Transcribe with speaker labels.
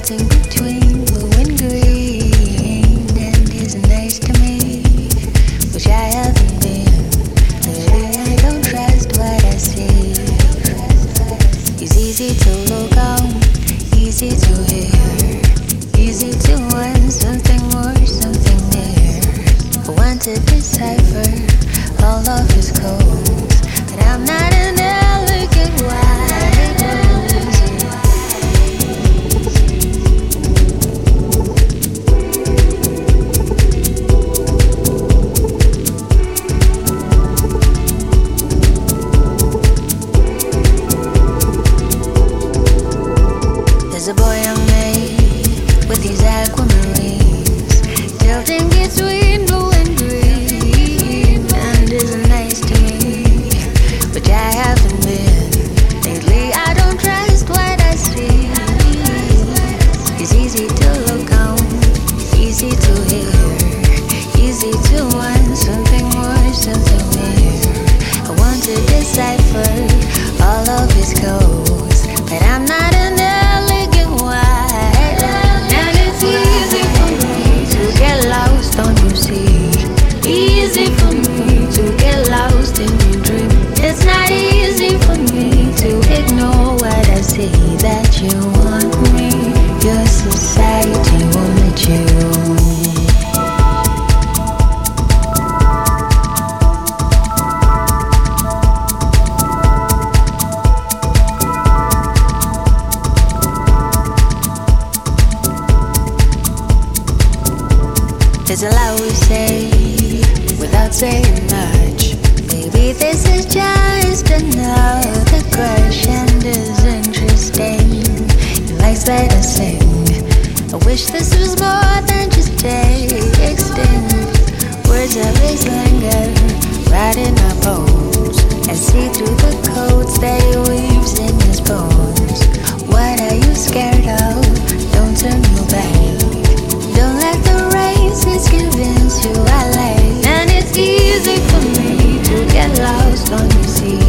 Speaker 1: something between blue and green, and isn't nice to me, which I haven't been. Lately I don't trust what I see. It's easy to look on, easy to hear, easy to want something more, something near. I want to decipher all of his codes, but I'm not an elegant white rose. There's a boy I made with these aquamarines, tilting between blue and green, and isn't nice to me, which I haven't been. Lately I don't trust what I see. It's easy to look on, easy to hear, easy to want something more, something near. I want to decipher all of his codes, but I'm not an elegant white. And it's easy for me to get lost on your sea. Easy for me to get lost in your dream. It's not easy for me to ignore what I see. That you want me, your society won't let you. There's a lot we say without saying much. Maybe this is just another crush, and is interesting. He likes that I sing. I wish this was more than just texting. Words of his linger, writing our poems, and see through the codes that he weaves in his poems. What are you scared of? Don't turn your back. Don't let the races give in to LA. And it's easy for me to get lost on the sea.